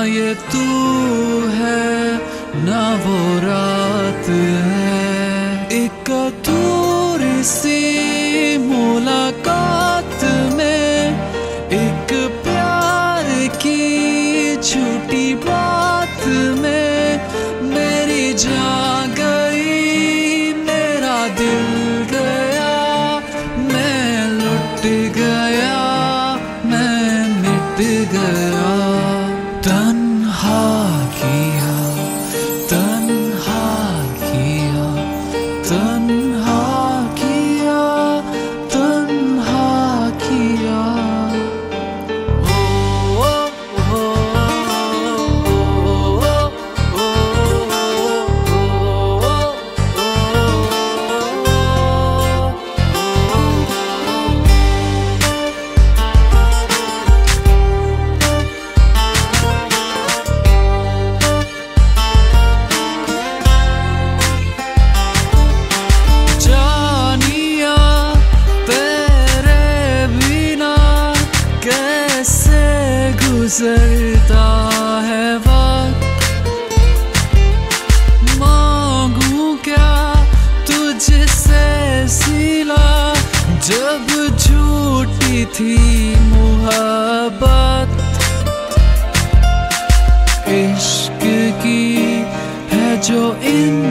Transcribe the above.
ये तू है ना वो रात है। एक अधूरी सी मुलाकात में एक प्यार की झूठी बात में मेरी जान गई, मेरा दिल गया, मैं लुट गया, मैं मिट गया। तन्हा किया, तन्हा किया, तन्हा किया, तन्हा किया। गुजरता है वक्त, मांगू क्या तुझसे सिला, जब झूठी थी मोहब्बत। इश्क की है जो इन